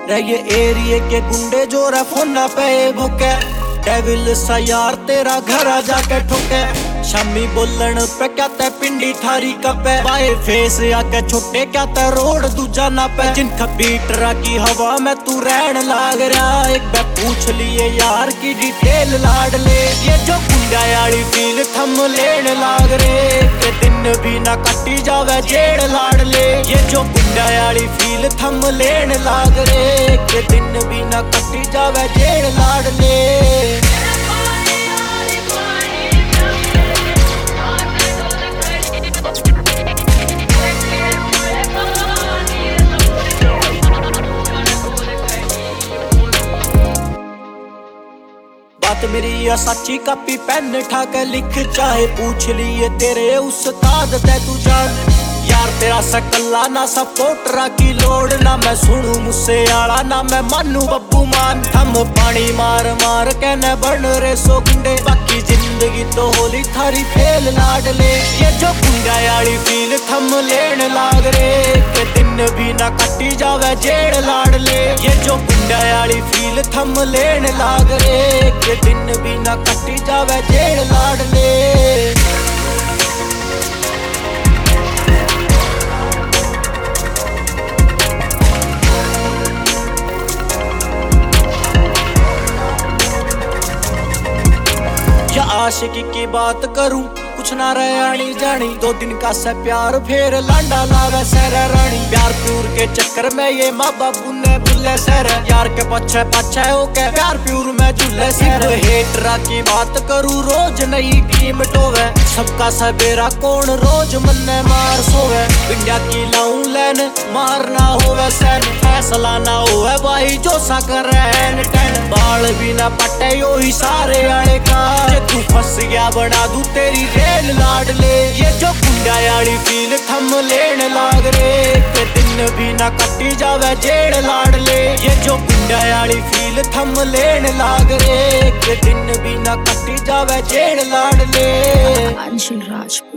रे ये एरिए के गुंडे जो रे फोन पे भुके, डेविल सा यार तेरा घर आ जाके ठुके। शामी बोलन पे क्या ते पिंडी थारी कपे, बाए फेस आके छुट्टे क्या ते रोड दूजा ना पे। जिनका बीटरा की हवा में तू रहन लाग रहा, एक बार पूछ लिए यार की डिटेल लाड ले। ये जो गुंडा यारी फील थम लेन लाग रे, के दिन भी ना कटी जावे जेड़ लाड ले। ये जो गुंडा यारी फील थम लेन लाग रे, के दिन भी ना कटी जावे जेड़ लाड ले। बात मेरी या सच्ची कॉपी पेन ठाके लिख, चाहे पूछ लिए तेरे उस्ताद ते तू जान। यार तेरा सकल्ला ना सपोर्टरा की लोड, ना मैं सुनू मुझसे आला ना मैं मानू बब्बू मान। हम पानी मार मार के न बन रे सो गुंडे, बाकी जिंदगी तो होली थारी फेल लाड ले। ये जो गुंडा यारी फील थम लेन लाग रे, के दिन भी ना कटी जावे जेड़ लाड ले। ये जो गुंडा यारी फील थम लेन लाग रे, के दिन भी ना कटी जावे जेड़ लाड ले। आशिकी की बात करूं कुछ ना रहे आनी जानी, 2 दिन का से प्यार फिर लांडा लावे सर रानी। प्यार प्यूर के चक्कर में ये माँ बाबू ने भूले सर, यार के पछे पछे होके प्यार प्यूर में झूले सर। हेटरा की बात करूं रोज नई टीम टोवे, सबका सवेरा कौन रोज मन्ने मार सोवे। इंडिया की लाऊं लैन मारना होवे सैन, फैसला ना होवे भाई जो सा करे टैन। बाल भी ना पटे यो ही सारे आए का, तू फंस गया बना दूं तेरी रेल लाड ले। ये जो गुंडा यारी फील थम लेन लाग रे, के दिन भी ना कटी जावे जेड़ लाड ले। ये जो गुंडा यारी फील थम लेन लाग रे, के दिन भी ना कटी जावे जेड़ लाड ले। अंशुल राजपूत।